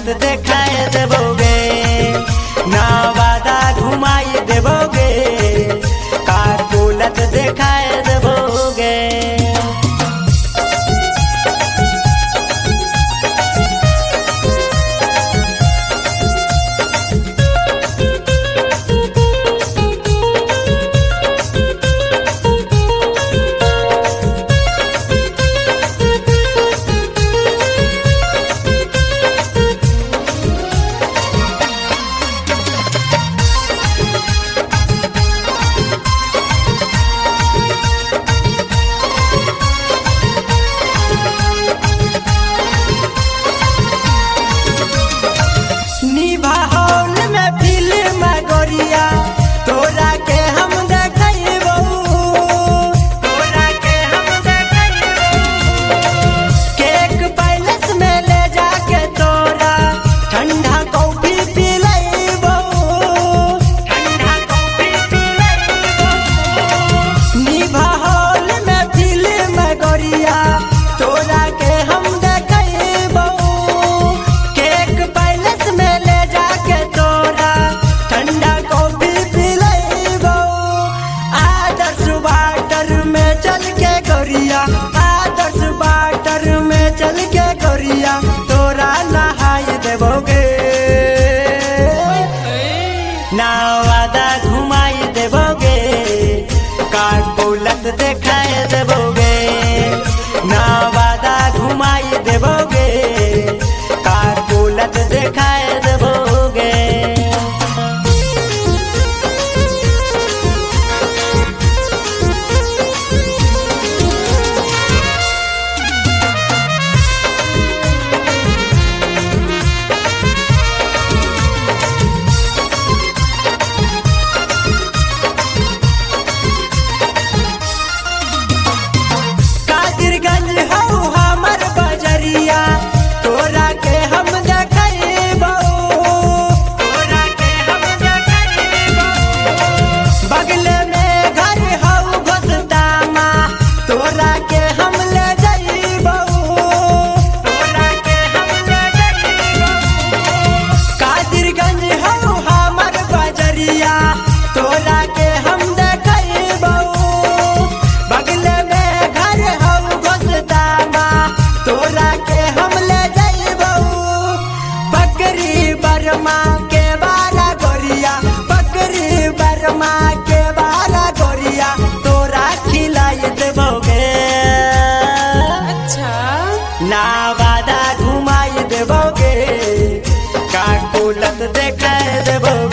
बोलत देखाए देबोगे, नवादा घुमाई देबोगे, का बोलत देखाए देबोगे। आदर्श वाटर में चल के गोरिया तोरा नहाई देबोगे, नवादा घुमाई देबोगे, का बोलत देखाए देबोगे, नवादा घुमाई देबोगे, का बोलत देखाए देबोगे। तोरा के हम देखैबो, तोरा के हम देखैबो, बगले में घर हौ घोसदामा, तोरा के हम ले जइबो, तोरा के हम ले जइबो, कादिरगंज हौ हमर बजरिया, तोरा के हम देखैबो, बगले में घर हौ घोसदामा, तोरा के हम ले जइबो, बकरी बर्मा के बाला गोरिया, बकरी बर्मा के बाला गोरिया, तोरा खिलाई देबोगे, अच्छा नवादा घुमाई देबोगे, का बोलत देखाए देबोगे।